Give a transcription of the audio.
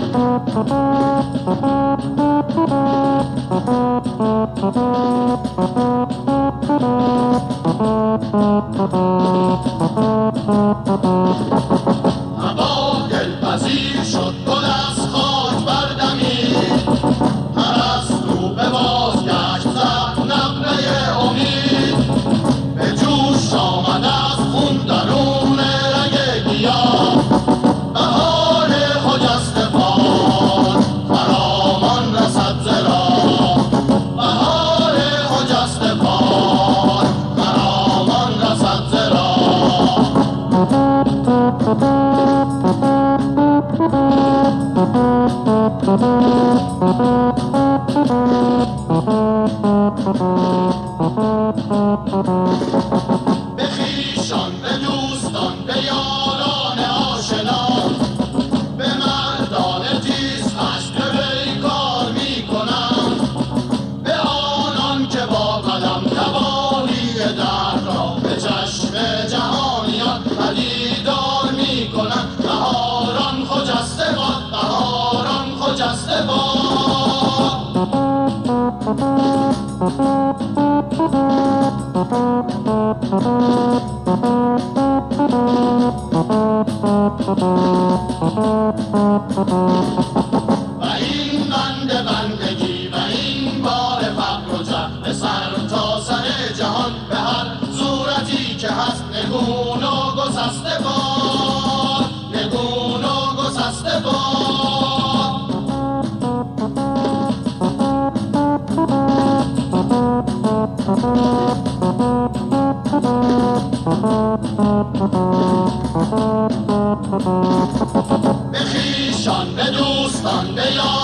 هوا دلپذیر شد، گل از خاک بردمید، پرستو به بازگشت زد نغمه امید. به جوش آمد از خون درون رگ گیاه، بهار خجسته باد خرامان رسد ز راه. بهار خجسته باد خرامان رسد ز راه. به خویشان، به دوستان، به یاران آشنا، به مردان تیز خشم پیکار می کنم، به آنان که با قلم تباهی درد را به چشم جهانیان پدیدار می کنم. بهاران خجسته باد، بهاران خجسته باد. و این بندگی و این بار فقر و جهل سر تا سر جهان، به هر صورتی که هست نگون و گسسته باد، نگون و گسسته باد. به خویشان، به دوستان، به یاران